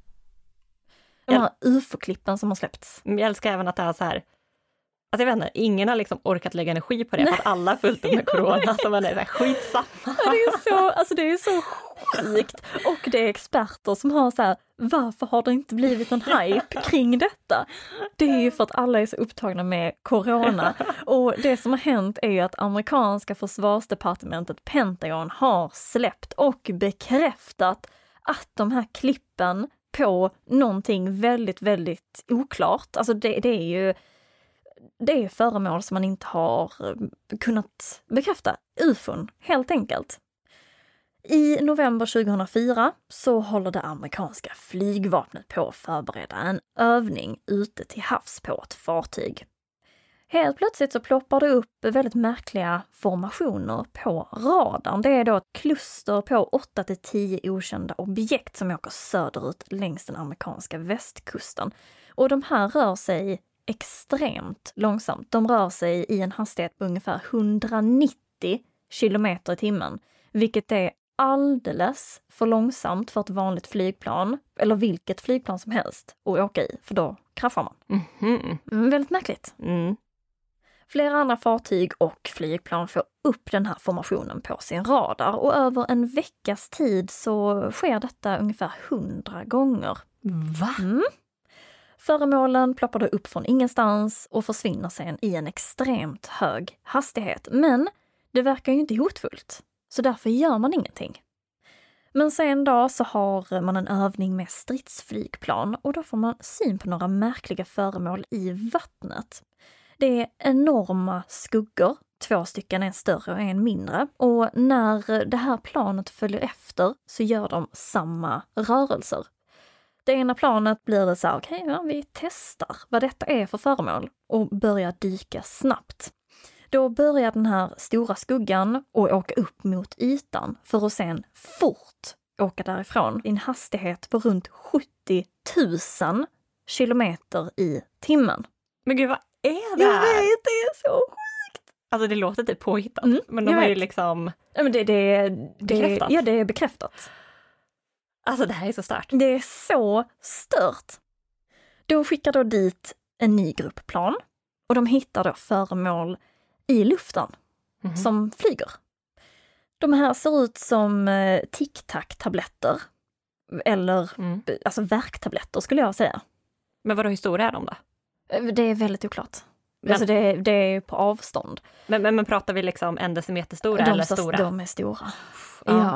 De här U F O-klippen som har släppts. Jag älskar även att det är så här. Alltså jag vet inte, ingen har liksom orkat lägga energi på det. För att alla är fullt upp med corona. Så man är så här, skitsamma. Ja, det är så, alltså det är så sjukt. Och det är experter som har så här, varför har det inte blivit en hype kring detta? Det är ju för att alla är så upptagna med corona. Och det som har hänt är ju att amerikanska försvarsdepartementet Pentagon har släppt och bekräftat att de här klippen på någonting väldigt, väldigt oklart. Alltså det, det är ju det är föremål som man inte har kunnat bekräfta. U F O, helt enkelt. I november tjugohundrafyra så håller det amerikanska flygvapnet på att förbereda en övning ute till havs på ett fartyg. Helt plötsligt så ploppar det upp väldigt märkliga formationer på radarn. Det är då ett kluster på åtta till tio okända objekt som åker söderut längs den amerikanska västkusten. Och de här rör sig extremt långsamt. De rör sig i en hastighet på ungefär hundranittio kilometer i timmen, vilket är alldeles för långsamt för ett vanligt flygplan, eller vilket flygplan som helst, att åka i, för då kraschar man. Mm-hmm. Mm, väldigt märkligt. Mm. Flera andra fartyg och flygplan får upp den här formationen på sin radar och över en veckas tid så sker detta ungefär hundra gånger. Va? Mm. Föremålen ploppar då upp från ingenstans och försvinner sen i en extremt hög hastighet. Men det verkar ju inte hotfullt, så därför gör man ingenting. Men sen då så har man en övning med stridsflygplan och då får man syn på några märkliga föremål i vattnet. Det är enorma skuggor, två stycken, en större och en mindre. Och när det här planet följer efter så gör de samma rörelser. Det ena planet blir det så här, okej, okay, ja, vi testar vad detta är för föremål och börjar dyka snabbt. Då börjar den här stora skuggan att åka upp mot ytan för att sen fort åka därifrån i en hastighet på runt sjuttio tusen kilometer i timmen. Men gud, vad är det här? Jag vet, det är så sjukt! Alltså det låter typ påhittat, Mm, men de jag är ju vet. liksom Ja, men det, det, det, bekräftat. Ja, det är bekräftat. Alltså det här är så stört. Det är så stört. De skickar då dit en ny grupp plan och de hittar då föremål i luften Mm-hmm. som flyger. De här ser ut som eh, tic-tac-tabletter eller Mm. alltså värktabletter skulle jag säga. Men vadå historia är de då? Eh, Det är väldigt oklart. Men- Alltså det, det är på avstånd. Men, men, men pratar vi liksom en decimeter stora de, eller så- stora? De är stora. Ja. Ja.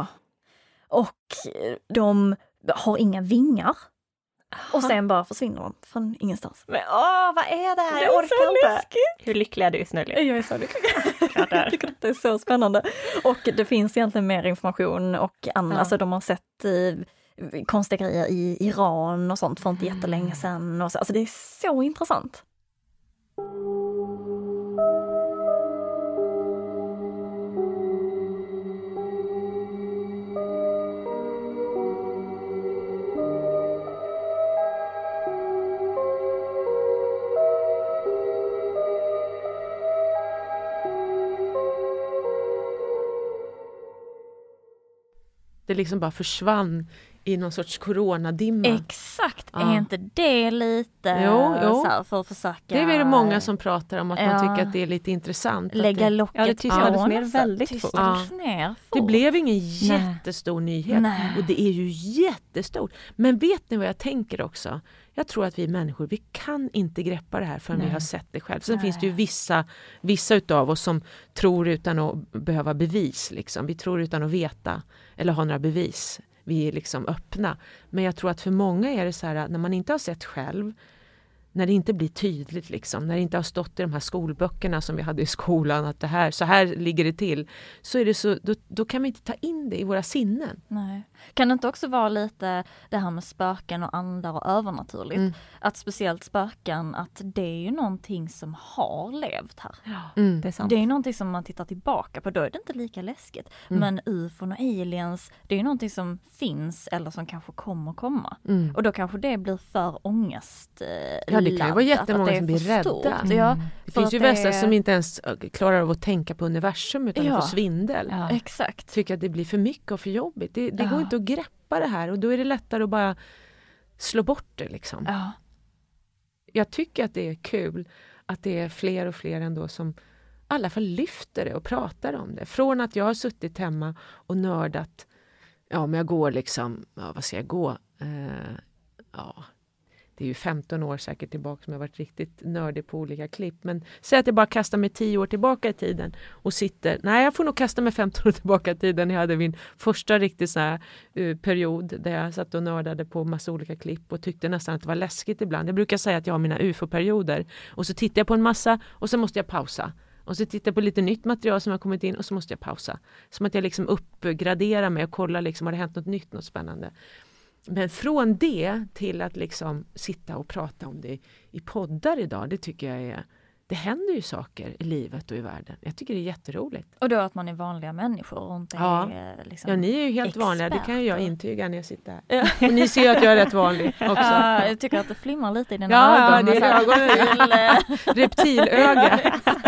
Och eh, de har inga vingar. Och sen bara försvinner de från ingenstans. Men åh, vad är det här? Det Jag är orkar så inte. läskigt. Hur lycklig är du just nu, Liv? Jag är så lycklig. Klart det är. Jag tycker att det är så spännande. Och det finns egentligen mer information och an- Ja. alltså de har sett eh, konstiga grejer i Iran och sånt för inte jättelänge sedan. Och så. Alltså det är så intressant. Det liksom bara försvann i någon sorts coronadimma. Exakt, Ja. är inte det lite Jo, jo. Så här, för att försöka... Det är väl många som pratar om att Ja. man tycker att det är lite intressant. att lägga det, locket Ja, det tystades på ner nästan. väldigt fort. Tystades ner fort. det blev ingen jättestor nyhet. Nej. Och det är ju jättestort. Men vet ni vad jag tänker också? Jag tror att vi människor, vi kan inte greppa det här förrän Nej. vi har sett det själv. Sen Nej. finns det ju vissa, vissa utav oss som tror utan att behöva bevis. Liksom. Vi tror utan att veta eller ha några bevis. Vi är liksom öppna. Men jag tror att för många är det så här, när man inte har sett själv, när det inte blir tydligt, liksom, när det inte har stått i de här skolböckerna som vi hade i skolan, att det här, så här ligger det till, så är det så, då, då kan vi inte ta in det i våra sinnen. Nej. Kan det inte också vara lite det här med spöken och andar och övernaturligt? Mm. Att speciellt spöken, att det är ju någonting som har levt här. Mm. Det är sant. Det är ju någonting som man tittar tillbaka på, då är det inte lika läskigt. Mm. Men ufon och aliens, det är ju någonting som finns eller som kanske kommer komma. Mm. Och då kanske det blir för ångest eh, Ja, det kan ju vara laddat, jättemånga att det är som blir för rädda. stort. Mm. Ja, Det för finns ju att det västar är- som inte ens klarar av att tänka på universum utan Ja. att få svindel. Ja. Exakt. Tycker att det blir för mycket och för jobbigt. Det, det Ja. går inte att greppa det här och då är det lättare att bara slå bort det. Liksom. Ja. Jag tycker att det är kul att det är fler och fler ändå som i alla fall lyfter det och pratar om det. Från att jag har suttit hemma och nördat, ja men jag går liksom, ja vad ska jag gå? Eh, ja, det är ju femton år säkert tillbaka som jag varit riktigt nördig på olika klipp. Men säg att jag bara kastar mig tio år tillbaka i tiden och sitter, nej jag får nog kasta mig femton år tillbaka i tiden. Jag hade min första riktigt så här, uh, period där jag satt och nördade på massa olika klipp och tyckte nästan att det var läskigt ibland. Jag brukar säga att jag har mina U F O-perioder och så tittar jag på en massa och så måste jag pausa. Och så tittar jag på lite nytt material som har kommit in och så måste jag pausa. Som att jag liksom uppgraderar mig och kollar liksom, har det hänt något nytt, något spännande. Men från det till att liksom sitta och prata om det i poddar idag, det tycker jag är, det händer ju saker i livet och i världen. Jag tycker det är jätteroligt. Och då att man är vanliga människor och inte Ja. är liksom Ja, ni är ju helt experter. vanliga, det kan ju jag intyga när jag sitter här. Och ni ser ju att jag är rätt vanlig också. Ja, jag tycker att det flimmar lite i dina Ja, ögon. det är med så här ögonen. till, eh, Reptilöga.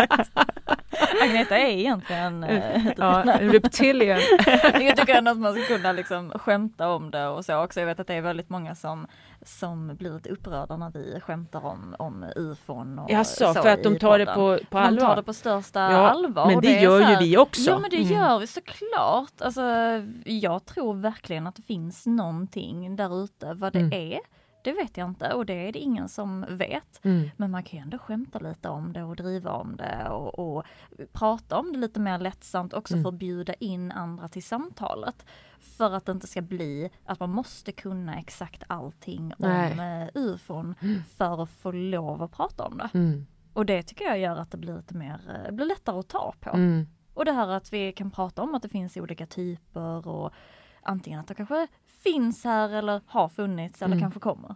Agneta är egentligen eh, Ja, en reptilian. jag tycker ändå att man ska kunna liksom skämta om det och så också. Jag vet att det är väldigt många som, som blir lite upprörda när vi skämtar om, om ufon och Jaså, så för att de i tar det podden. på, på De tar allvar. det på största Ja, allvar. men och det är gör så ju här- vi också. Ja, men det Mm. gör vi såklart. Alltså, jag tror verkligen att det finns någonting där ute. Vad det Mm. är, det vet jag inte. Och det är det ingen som vet. Mm. Men man kan ju ändå skämta lite om det och driva om det och, och prata om det lite mer lättsamt också Mm. för att bjuda in andra till samtalet. För att det inte ska bli att man måste kunna exakt allting Nej. om eh, ufon för att få lov att prata om det. Mm. Och det tycker jag gör att det blir lite mer, eh, blir lättare att ta på. Mm. Och det här att vi kan prata om att det finns olika typer och antingen att det kanske finns här eller har funnits eller Mm. kanske kommer.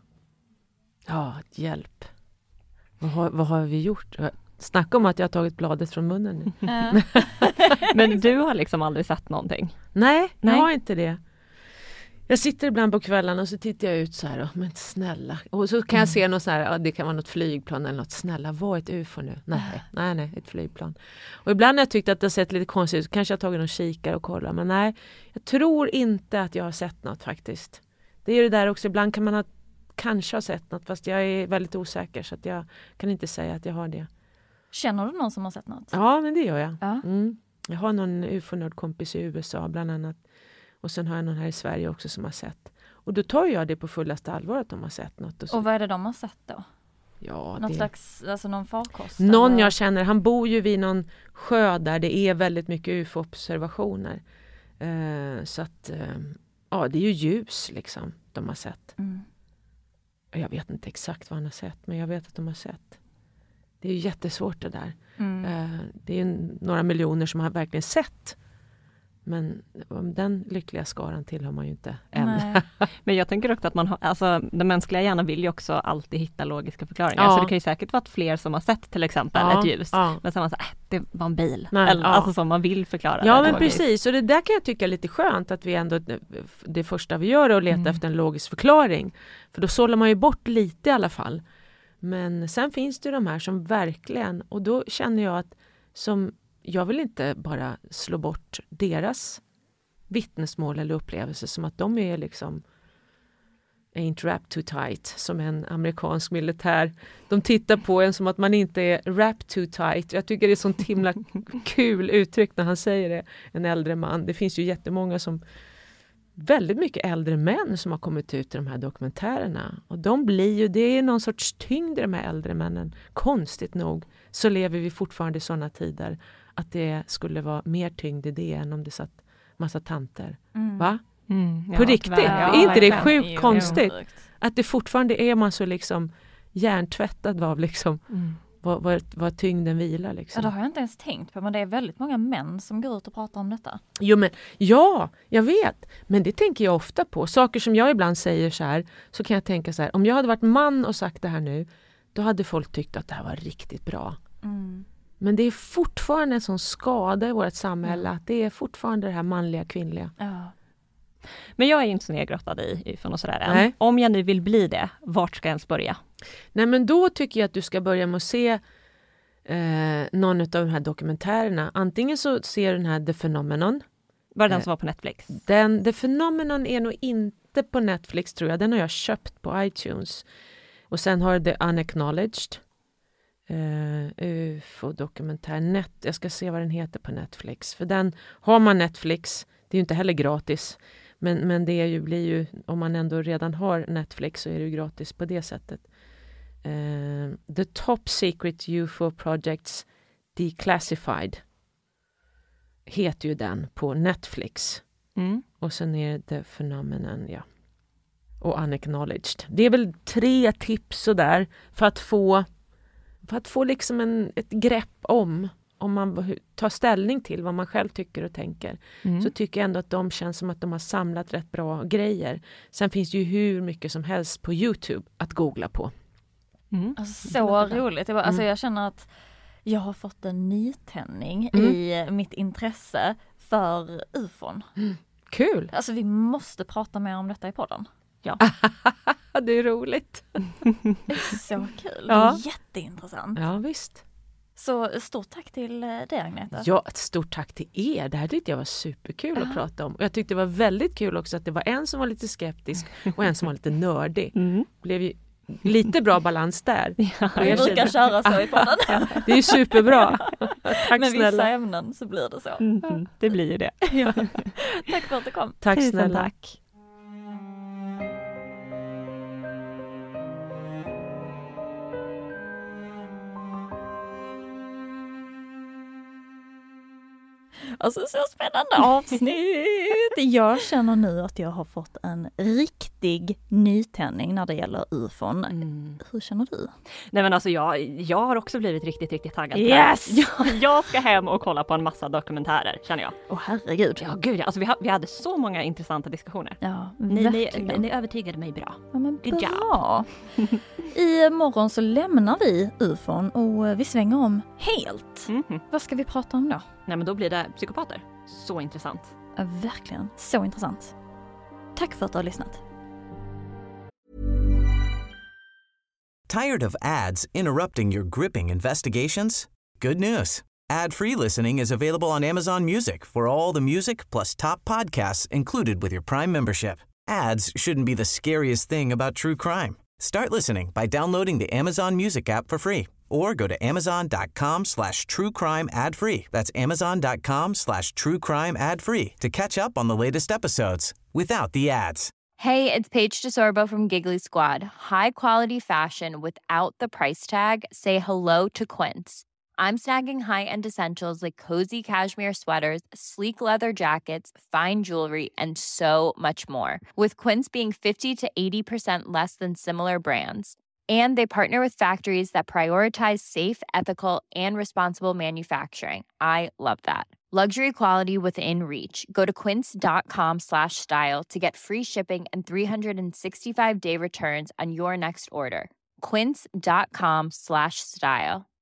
Ja, hjälp. Vad har, vad har vi gjort? Snacka om att jag har tagit bladet från munnen nu. Eh, Men du har liksom aldrig sett någonting? Nej, Nej. jag har inte det. Jag sitter ibland på kvällarna och så tittar jag ut så här, oh, men snälla. Och så kan jag se något så här, ja, det kan vara något flygplan eller något, snälla, vad är ett U F O nu? Nej, nej, nej, ett flygplan. Och ibland när jag tyckte att det har sett lite konstigt ut, kanske jag har tagit någon kikare och kollat, men nej, jag tror inte att jag har sett något faktiskt. Det är ju det där också, ibland kan man ha, kanske ha sett något, fast jag är väldigt osäker så att jag kan inte säga att jag har det. Känner du någon som har sett något? Ja, men det gör jag. Ja. Mm. Jag har någon U F O-nördkompis i U S A bland annat. Och sen har jag någon här i Sverige också som har sett. Och då tar jag det på fullaste allvar att de har sett något. Och så, Och vad är det de har sett då? ja, Något det, slags, alltså någon farkost? någon eller? jag känner, han bor ju vid någon sjö där det är väldigt mycket U F O-observationer. Eh, så att, eh, ja det är ju ljus liksom de har sett. Mm. Jag vet inte exakt vad han har sett, men jag vet att de har sett. Det är ju jättesvårt det där. Mm. Eh, det är ju några miljoner som har verkligen sett Men den lyckliga skaran tillhör man ju inte än. Nej. Men jag tänker också att man har, alltså, den mänskliga hjärnan vill ju också alltid hitta logiska förklaringar. Ja. Så det kan ju säkert vara fler som har sett till exempel Ja, ett ljus. ja. Men sen man säger, äh, det var en bil. Nej, Eller, ja. Alltså som man vill förklara. Ja, det men logiskt. precis. Och det där kan jag tycka är lite skönt att vi ändå, det första vi gör är att leta Mm. efter en logisk förklaring. För då sållar man ju bort lite i alla fall. Men sen finns det ju de här som verkligen, och då känner jag att som, jag vill inte bara slå bort deras vittnesmål eller upplevelser som att de är liksom ain't wrapped too tight, som en amerikansk militär. De tittar på en som att man inte är wrapped too tight. Jag tycker det är sånt himla kul uttryck när han säger det, en äldre man. Det finns ju jättemånga som, väldigt mycket äldre män som har kommit ut i de här dokumentärerna. Och de blir ju, det är någon sorts tyngd i de här äldre männen. Konstigt nog så lever vi fortfarande i sådana tider att det skulle vara mer tyngd i det än om det satt massa tanter. Mm. Va? Mm, ja, På riktigt? tyvärr. Är inte det verkligen. sjukt Jo, konstigt? jo. Att det fortfarande är man så liksom hjärntvättad av liksom Mm. vad, vad, vad tyngden vilar Ja, liksom. det har jag inte ens tänkt på, men det är väldigt många män som går ut och pratar om detta. Jo, men, ja, jag vet. Men det tänker jag ofta på. Saker som jag ibland säger så här, så kan jag tänka så här, om jag hade varit man och sagt det här nu, då hade folk tyckt att det här var riktigt bra. Mm. Men det är fortfarande en sån skada i vårt samhälle, att det är fortfarande det här manliga, kvinnliga. Ja. Men jag är inte så nedgrottad i, i för något sådär än. Nej. Om jag nu vill bli det, vart ska jag ens börja? Nej, men då tycker jag att du ska börja med att se eh, någon av de här dokumentärerna. Antingen så ser du den här The Phenomenon. Var det den Eh, som var på Netflix? Den, The Phenomenon är nog inte på Netflix, tror jag. Den har jag köpt på iTunes. Och sen har du The Unacknowledged. Uh, U F O-dokumentär. Net, jag ska se vad den heter på Netflix. För den, har man Netflix, det är ju inte heller gratis. Men, men det är ju, blir ju, om man ändå redan har Netflix så är det ju gratis på det sättet. Uh, The Top Secret U F O Projects Declassified heter ju den på Netflix. Mm. Och sen är det The Phenomenon, ja. Och Unacknowledged. Det är väl tre tips så där för att få för att få liksom en, ett grepp om om man tar ställning till vad man själv tycker och tänker. Mm. Så tycker jag ändå att de känns som att de har samlat rätt bra grejer. Sen finns det ju hur mycket som helst på YouTube att googla på. Mm. Alltså, så roligt. Jag, bara, alltså, jag känner att jag har fått en nytändning Mm. i mitt intresse för U F O n. Kul! Alltså vi måste prata mer om detta i podden. Ja. Det är roligt. Det är så kul. Ja. Det är jätteintressant. Ja, visst. Så stort tack till dig, Agneta. Ja, ett stort tack till er. Det här tyckte jag var superkul att prata om. Och jag tyckte det var väldigt kul också att det var en som var lite skeptisk och en som var lite nördig. Mm. Blev ju lite bra balans där. Ja, Vi brukar köra så i podden. Det är ju superbra. Tack Med vissa snälla. ämnen så blir det så. Mm. Det blir ju det. Tack för att du kom. Tack Tusen snälla. tack. Alltså så spännande avsnitt! Jag känner nu att jag har fått en riktig nytändning när det gäller U F O n. Mm. Hur känner du? Nej men alltså jag, jag har också blivit riktigt, riktigt taggad på Yes! det här. Jag, jag ska hem och kolla på en massa dokumentärer, känner jag. Åh herregud. Ja gud, ja. Alltså, vi, ha, vi hade så många intressanta diskussioner. Ja, Ni, ni, verkligen. ni övertygade mig bra. Ja, men Good bra. I morgon så lämnar vi U F O n och vi svänger om helt. Mhm. Vad ska vi prata om då? Nej men då blir det psykopater. Så intressant. Ja, verkligen. Så intressant. Tack för att du har lyssnat. Tired of ads interrupting your gripping investigations? Good news. Ad-free listening is available on Amazon Music for all the music plus top podcasts included with your Prime membership. Ads shouldn't be the scariest thing about true crime. Start listening by downloading the Amazon Music app for free or go to amazon.com slash true crime ad free. That's amazon.com slash true crime ad free to catch up on the latest episodes without the ads. Hey, it's Paige DeSorbo from Giggly Squad. High quality fashion without the price tag. Say hello to Quince. I'm snagging high-end essentials like cozy cashmere sweaters, sleek leather jackets, fine jewelry, and so much more. With Quince being fifty to eighty percent less than similar brands. And they partner with factories that prioritize safe, ethical, and responsible manufacturing. I love that. Luxury quality within reach. Go to quince.com slash style to get free shipping and three sixty-five day returns on your next order. Quince.com slash style.